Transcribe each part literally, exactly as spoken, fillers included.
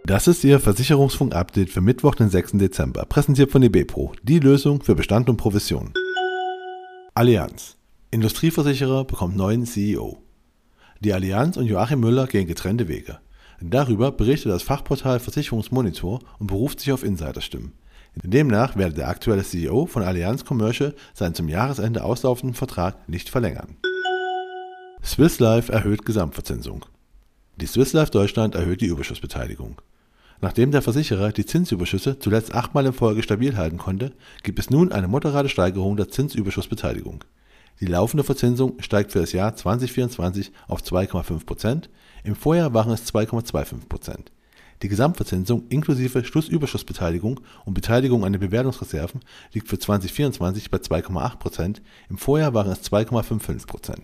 Das ist Ihr Versicherungsfunk-Update für Mittwoch, den sechsten Dezember, präsentiert von eBepro, die Lösung für Bestand und Provision. Allianz. Industrieversicherer bekommt neuen C E O. Die Allianz und Joachim Müller gehen getrennte Wege. Darüber berichtet das Fachportal Versicherungsmonitor und beruft sich auf Insiderstimmen. Demnach werde der aktuelle C E O von Allianz Commercial seinen zum Jahresende auslaufenden Vertrag nicht verlängern. Swiss Life erhöht Gesamtverzinsung. Die Swiss Life Deutschland erhöht die Überschussbeteiligung. Nachdem der Versicherer die Zinsüberschüsse zuletzt achtmal in Folge stabil halten konnte, gibt es nun eine moderate Steigerung der Zinsüberschussbeteiligung. Die laufende Verzinsung steigt für das Jahr zwanzig vierundzwanzig auf zwei Komma fünf Prozent, im Vorjahr waren es zwei Komma fünfundzwanzig Prozent. Die Gesamtverzinsung inklusive Schlussüberschussbeteiligung und Beteiligung an den Bewertungsreserven liegt für zwanzig vierundzwanzig bei zwei Komma acht Prozent, im Vorjahr waren es zwei Komma fünfundfünfzig Prozent.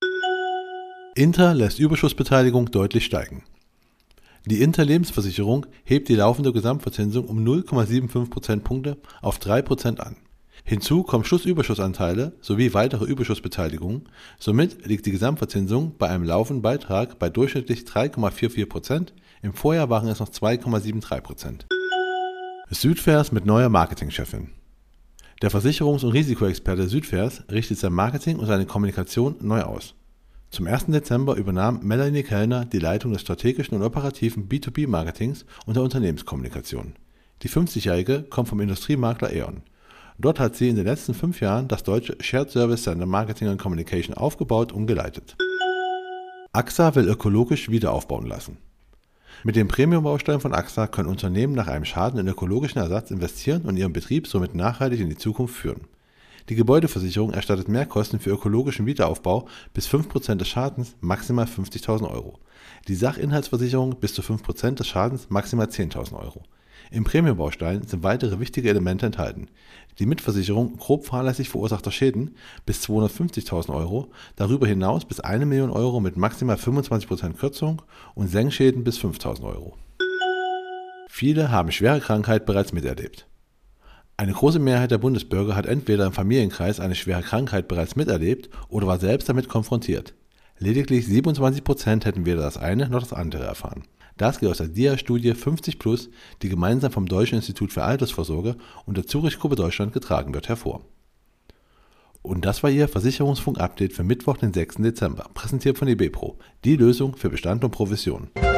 Inter lässt Überschussbeteiligung deutlich steigen. Die Inter Lebensversicherung hebt die laufende Gesamtverzinsung um null Komma fünfundsiebzig Prozentpunkte auf drei Prozent an. Hinzu kommen Schlussüberschussanteile sowie weitere Überschussbeteiligungen, somit liegt die Gesamtverzinsung bei einem laufenden Beitrag bei durchschnittlich drei Komma vierundvierzig Prozent, im Vorjahr waren es noch zwei Komma dreiundsiebzig Prozent. Südvers mit neuer Marketingchefin. Der Versicherungs- und Risikoexperte Südvers richtet sein Marketing und seine Kommunikation neu aus. Zum ersten Dezember übernahm Melanie Kellner die Leitung des strategischen und operativen B zwei B Marketings und der Unternehmenskommunikation. Die fünfzigjährige kommt vom Industriemakler E.ON. Dort hat sie in den letzten fünf Jahren das deutsche Shared Service Center Marketing and Communication aufgebaut und geleitet. A X A will ökologisch wieder aufbauen lassen. Mit den Premium-Bausteinen von A X A können Unternehmen nach einem Schaden in ökologischen Ersatz investieren und ihren Betrieb somit nachhaltig in die Zukunft führen. Die Gebäudeversicherung erstattet Mehrkosten für ökologischen Wiederaufbau bis fünf Prozent des Schadens, maximal fünfzigtausend Euro. Die Sachinhaltsversicherung bis zu fünf Prozent des Schadens, maximal zehntausend Euro. Im Premiumbaustein sind weitere wichtige Elemente enthalten. Die Mitversicherung grob fahrlässig verursachter Schäden bis zweihundertfünfzigtausend Euro, darüber hinaus bis eine Million Euro mit maximal fünfundzwanzig Prozent Kürzung und Senkschäden bis fünftausend Euro. Viele haben schwere Krankheit bereits miterlebt. Eine große Mehrheit der Bundesbürger hat entweder im Familienkreis eine schwere Krankheit bereits miterlebt oder war selbst damit konfrontiert. Lediglich siebenundzwanzig Prozent hätten weder das eine noch das andere erfahren. Das geht aus der D I A-Studie fünfzig plus, die gemeinsam vom Deutschen Institut für Altersvorsorge und der Zurich-Gruppe Deutschland getragen wird, hervor. Und das war Ihr Versicherungsfunk-Update für Mittwoch, den sechsten Dezember, präsentiert von eBepro, die Lösung für Bestand und Provision.